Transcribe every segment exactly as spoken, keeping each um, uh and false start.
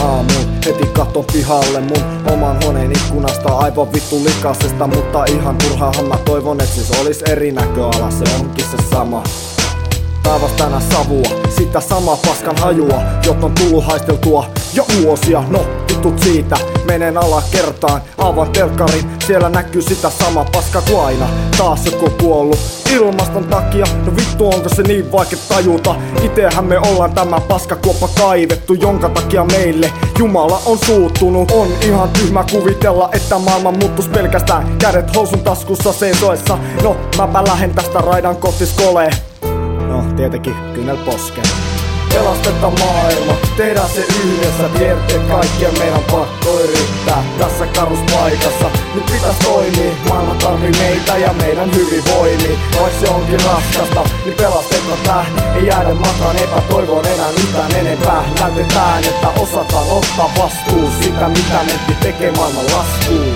aamuun, heti katon pihalle mun oman huoneen ikkunasta. Aivan vittu likasesta, mutta ihan turhaahan mä toivon, et siis olis eri näköala. Se onkin se sama. Taivas tänä savua, sitä samaa paskan hajua, jot on tullut haisteltua jo vuosia. No vitut siitä, menen alakertaan, avaan telkkarin, siellä näkyy sitä sama paska kuin aina. Taas joku kuollut ilmaston takia, no vittu onko se niin vaikea tajuta. Itehän me ollaan tämä paskakuoppa kaivettu, jonka takia meille Jumala on suuttunut. On ihan tyhmä kuvitella, että maailma muuttus pelkästään kädet housun taskussa seisoessa. No mäpä lähen tästä raidan kohti skolee. No, tietenkin kyynel poskeen. Pelastetaan maailma, tehdään se yhdessä. Tiedätte kaikkien meidän pakko yrittää tässä karuspaikassa. Nyt pitäis toimia, maailma tarvii meitä ja meidän hyvinvointia. Vaikka se onkin raskasta, niin pelastetaan tää. Ei jäädä mataan epätoivoon enää yhtään enempää. Näytetään, että osataan ottaa vastuu sitä, mitä mentiin tekee maailman laskuun.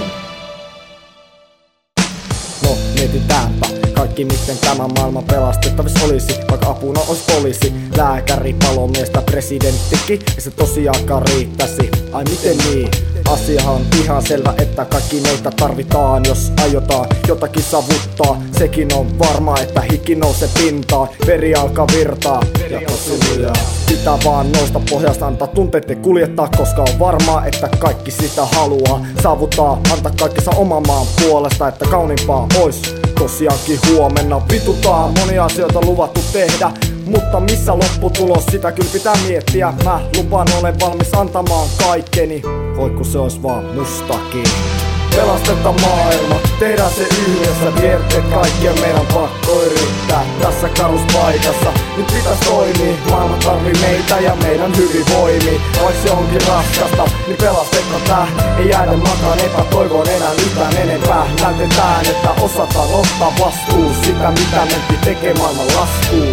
No, mietitäänpä kaikki miten tämä maailma pelastettavis olisi. Vaikka apuna ois poliisi, lääkäri, palomiestä, presidenttikin. Ja se tosiaankaan riittäisi. Ai miten niin? Asiahan on ihan selvä, että kaikki meitä tarvitaan. Jos aiotaan jotakin savuttaa, sekin on varma, että hiki nousee pintaan. Veri alkaa virtaa ja tosi pitää vaan nousta pohjasta, antaa tunteiden kuljettaa. Koska on varmaa, että kaikki sitä haluaa saavuttaa. Antaa kaikkensa oman maan puolesta, että kauniimpaa ois tosiaankin huomenna. Vitutaan, monia asioita luvattu tehdä, mutta missä lopputulos, sitä kyllä pitää miettiä. Mä lupaan, olen valmis antamaan kaikkeni, voi kun se ois vaan mustakin. Pelastetaan maailma, tehdään se yhdessä. Tiedätte kaikkien meidän pakko yrittää tässä karuspaikassa. Nyt pitäis toimia, maailma tarvii meitä ja meidän hyvinvointia. Vaikka se onkin raskasta, niin pelastetaan tää. Ei jäädä mataan epätoivoon enää yhtään enempää. Näytetään, että osataan ottaa vastuu sitä, mitä mentiin tekee maailman laskuun.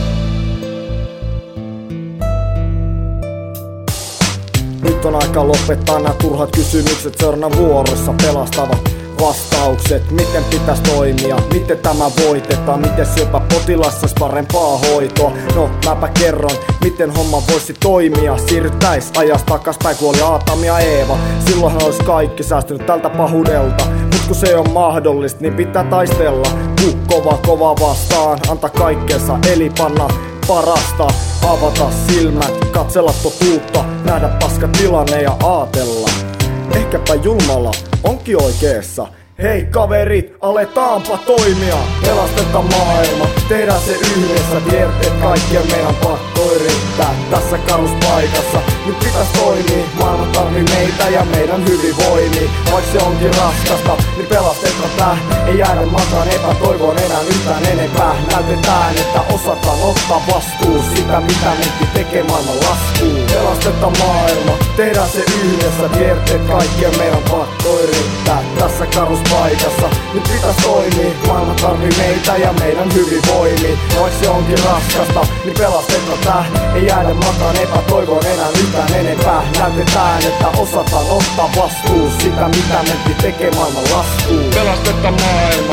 Nyt on aika lopettaa nää turhat kysymykset, seuraavana vuorossa pelastavat vastaukset. Miten pitäis toimia, miten tämä voitetaan, miten syöpä potilas sais parempaa hoitoa. No mäpä kerron, miten homma voisi toimia. Siirryttäis ajas takaspäin, kuoli Aatami ja Eeva. Silloinhan ois kaikki säästynyt tältä pahuudelta. Mut kun se on mahdollista, niin pitää taistella. Puh kova kova vastaan, antaa kaikkensa eli panna parasta. Avata silmät, katsella totuutta, nähdä paska tilanne ja aatella. Ehkäpä Jumala onkin oikeessa. Hei kaverit, aletaanpa toimia. Pelastetaan maailma, tehdään se yhdessä. Tiedätte kaikkien meidän pakko yrittää tässä karuspaikassa. Nyt pitäis toimia, maailma tarvii meitä ja meidän hyvinvointia. Vaikka se onkin raskasta, niin pelastetaan tää. Ei jäädä mataan epätoivoon enää yhtään enempää. Näytetään, että osataan ottaa vastuu sitä, mitä mentiin tekee maailman laskuun. Pelastetaan maailma, tehdään se yhdessä. Tiedätte kaikkien meidän pakko yrittää tässä karuspaikassa. Paikassa. Nyt pitäis toimia, maailma tarvii meitä ja meidän hyvinvointia. Vaikka se onkin raskasta, niin pelastetaan tää. Ei jäädä mataan epätoivoon enää yhtään enempää. Näytetään, että osataan ottaa vastuu sitä, mitä mentiin tekee maailman laskuun. Pelastetaan maailma,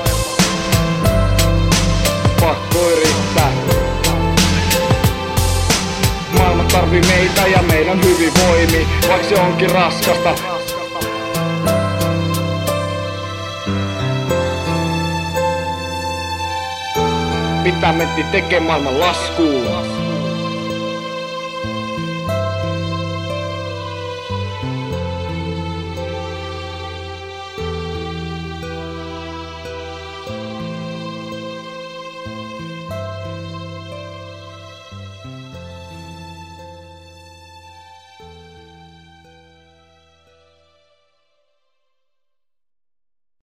pakko yrittää. Maailma tarvii meitä ja meidän hyvinvointia. Vaikka se onkin raskasta. Mitä mentiin tekee maailman laskuun.